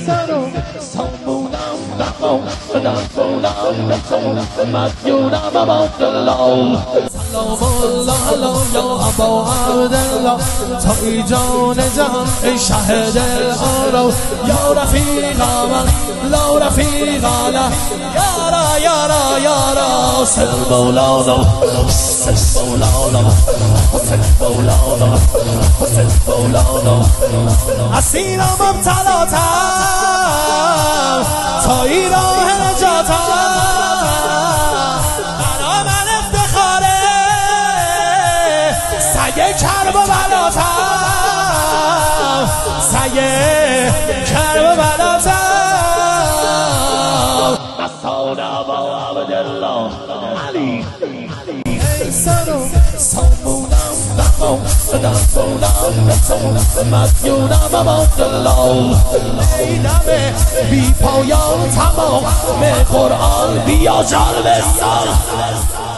سرم صابونم دقم بدنبونم دقم مدیونم عبدالله سلام الله الله یا ابا عبدالله توی جان جهان ای شه دل آرا یا رفیق من لا رفیق له یارا یارا یارا سر مولانا سر مولانا سر مولانا سر مولانا اسیرم مبتلاتم توی راه نجاتم برا من افتخاره سگ کرب و بلاتم سگ کرب و بلاتم نصانا با عبدالله علی ای سرم صابونم دقم بدنبونم دقم مدیونم عبدالله ای دم بی پایان تمام قرآن بیا جان بستان